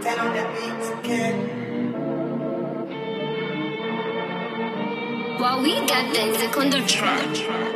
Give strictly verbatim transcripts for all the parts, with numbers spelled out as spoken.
ten on the beat, kid. While we got Benzik on the track.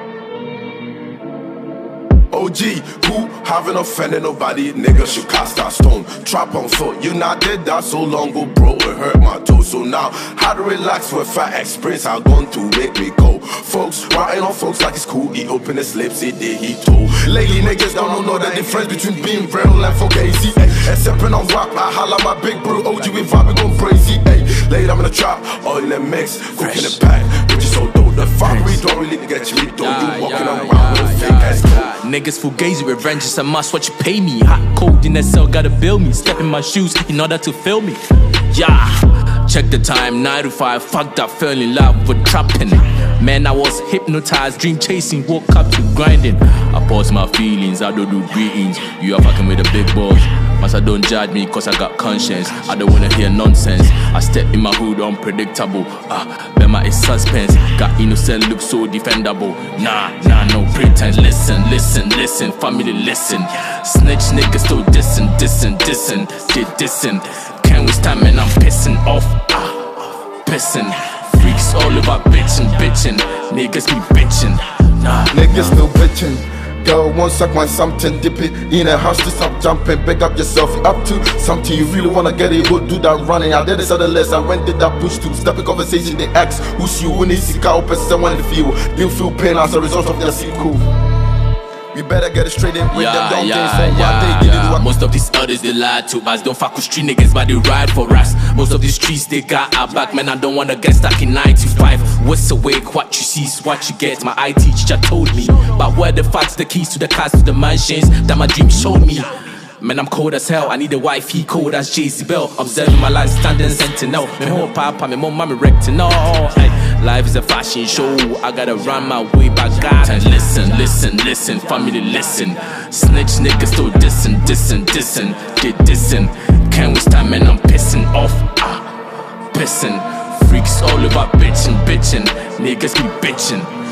O G, who haven't offended nobody? Niggas should cast that stone. Trap on foot, you not dead that so long ago, bro. It hurt my toe. So now, how to relax with fat experience I've gone to make me go. Folks, writing on folks like it's cool. He opened his lips, he did, he told. Lately, niggas don't know the difference between being real and fugazi. Except when I'm rap, I holla my big bro. O G, we vibe, we gon' crazy. Late, I'm in the trap, all in the mix, cooking the pack, which is so dope. The fuck we don't really get you, we don't. You walking yeah, around yeah, with a fake yeah, ass yeah. Niggas fugazi, revenge is a must, what you pay me. Hot cold in the cell, gotta bill me. Step in my shoes in order to fill me. Yeah, check the time, nine to five, fuck that, fell in love with trapping. Man, I was hypnotized, dream chasing, woke up to grinding. I pause my feelings, I don't do greetings. You are fucking with the big boss. Massa don't judge me cause I got conscience. I don't wanna hear nonsense. I step in my hood unpredictable. Ah, Bema is suspense. Got innocent look so defendable. Nah, nah, no pretense. Listen, listen, listen, family listen. Snitch niggas still dissing, dissing, dissing. They dissing. Can't withstand man, I'm pissing off. Ah, pissing. Freaks all over bitching, bitching. Niggas be bitching. Nah, Niggas still bitching. Girl, won't suck my something, dip it in a house to stop jumping. Big up yourself, you up to something. You really wanna get it, go do that running. I did this other less, I went did that push to step in conversation. They ask who's you, when they seek out someone to feel. Didn't feel pain as a result of their sequel. We better get it straight in with yeah, them dumb yeah, things from yeah, what they did. yeah. What Most of these others they lie to us. Don't fuck with street niggas but they ride for us. Most of these streets they got our back. Man, I don't wanna get stuck in nine to five. What's awake, what you see is what you get. My I T teacher told me. But where the facts, the keys to the cars, to the mansions that my dream showed me. Man, I'm cold as hell. I need a wife, he cold as Jezebel. Observing my life, standing sentinel. Me home papa, me mom, mommy rectin'. No, life is a fashion show. I gotta run my way back. God, and listen, listen, listen, family, listen. Snitch niggas still dissing, dissing, dissing. They dissing. Can't withstand, man, I'm pissing off. Ah, pissing. Freaks all over bitching, bitching. Niggas be bitching.